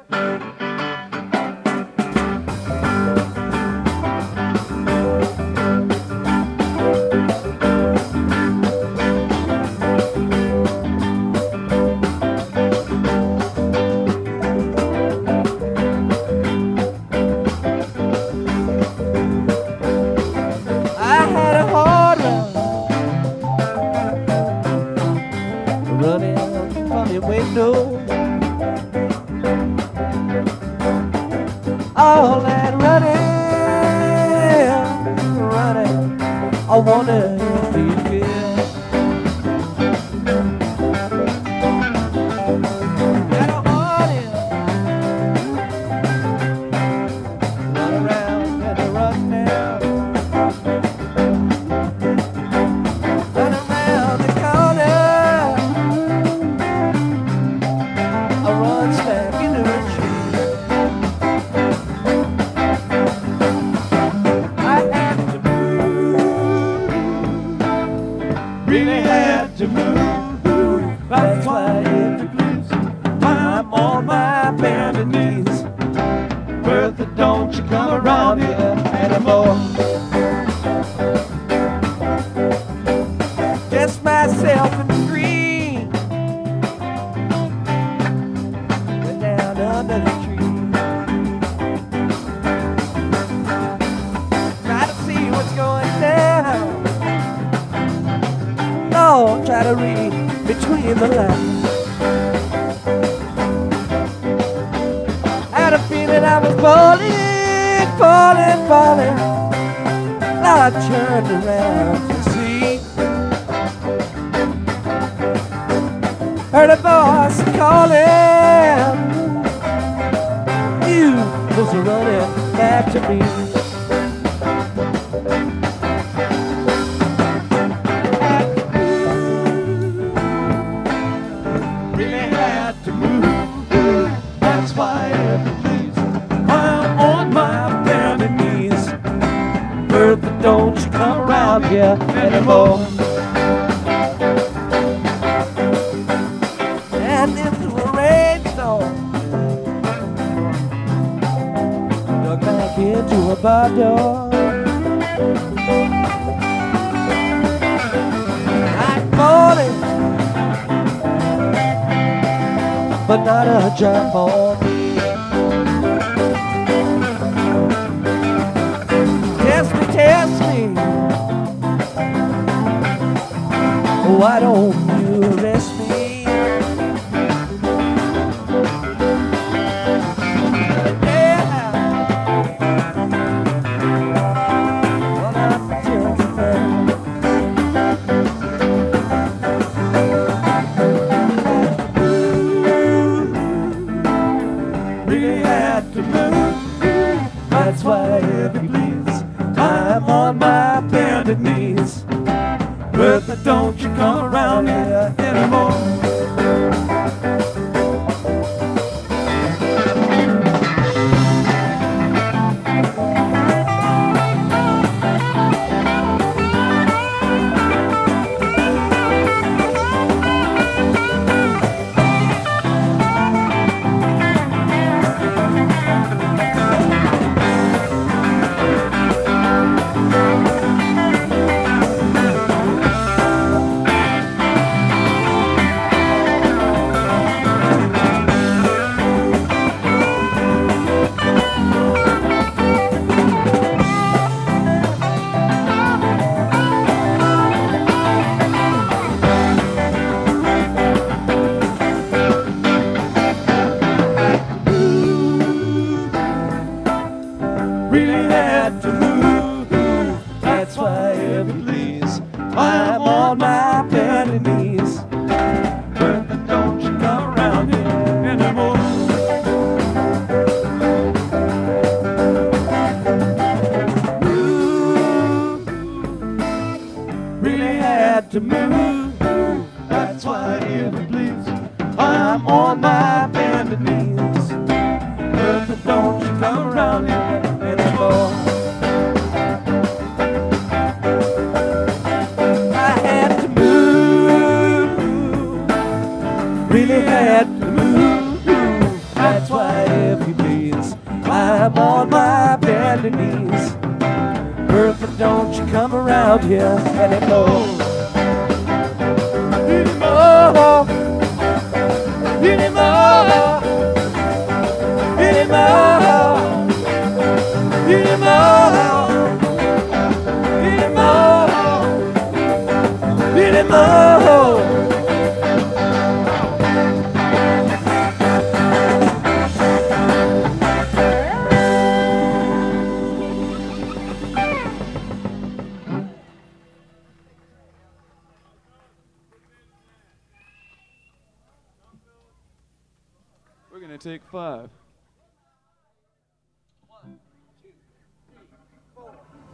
All that running, running, I wonder if you feel. That morning, run around and run now, run around the corner, I run smack into a tree. Really had to move, that's why if you please, I'm on my bended knees. Bertha, don't you come around here anymore. Just myself and the green, went down under the tree. Try to see what's going down. Oh, try to read between the lines. I had a feeling I was falling, falling, falling. Now I turned around to see. Heard a voice calling. You was running back to me. Bertha, don't you come around here anymore. And into a rainstorm, dug back into a bar door. I'm falling, but not a jump on me. Test me, why don't you arrest me? Yeah, well, I'm still there. Really had to move, that's why if you please, I'm on my bended knees. Bertha, don't you come around here anymore. Really had to move, that's why if you please, I'm on my bended knees. Bertha, don't you come around here anymore. Really had to move, that's why if you please, I'm on my bended knees. Bertha, don't you come around here anymore. I had to move, really had to move, that's why I'm on my bended knees. Bertha, don't you come around here anymore. Anymore. Anymore. Anymore. Anymore. Anymore. We're gonna take 5.